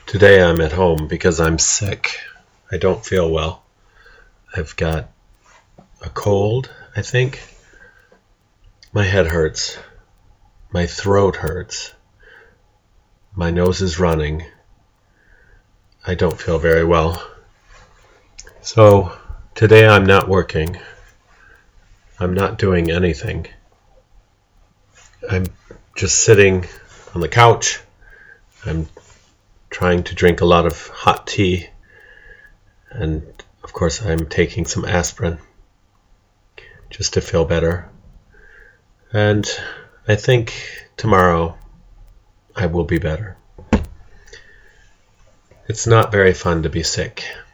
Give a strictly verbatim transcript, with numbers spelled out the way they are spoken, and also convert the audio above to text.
Today I'm at home because I'm sick. I don't feel well. I've got a cold, I think. My head hurts. My throat hurts. My nose is running. I don't feel very well. So today I'm not working. I'm not doing anything. I'm just sitting on the couch. I'm trying to drink a lot of hot tea. And of course I'm taking some aspirin just to feel better. And I think tomorrow I will be better. It's not very fun to be sick.